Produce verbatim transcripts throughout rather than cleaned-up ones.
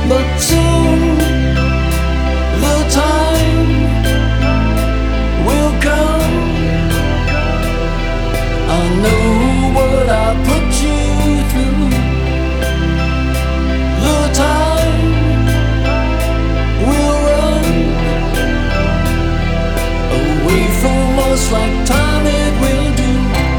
But soon the time will come. I know what I put you through. The time will run away from us like time it will do.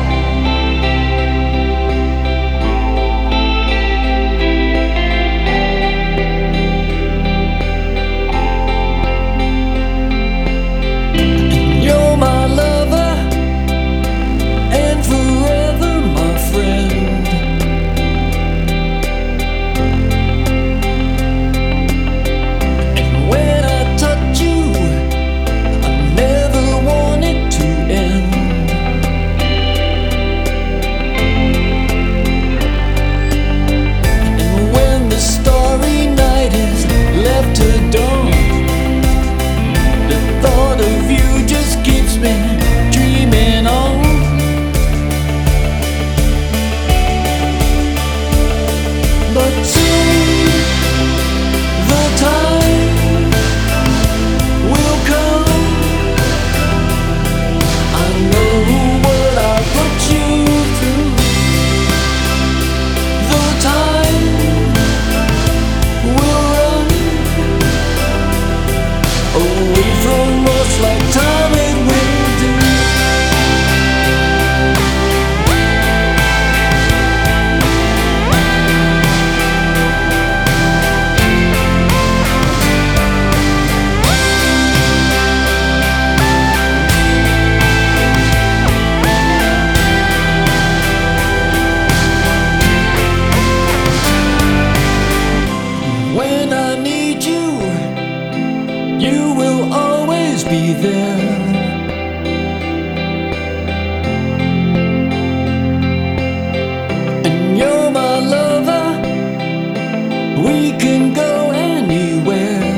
Like time it will do. When I need you, you will always be there. And you're my lover, we can go anywhere.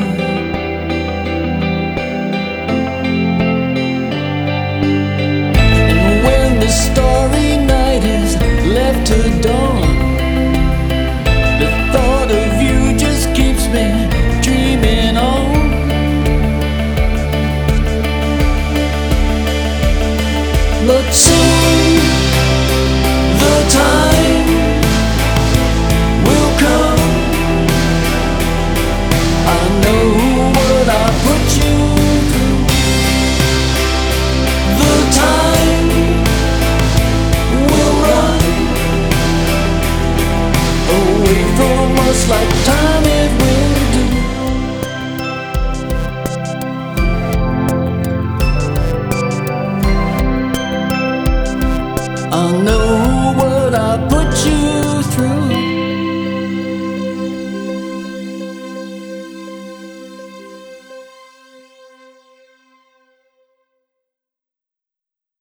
And when the starry night is left to dawn, the thought of you just keeps me dreaming on. But soon the time will come. I know what I put you through. The time will run away from us like time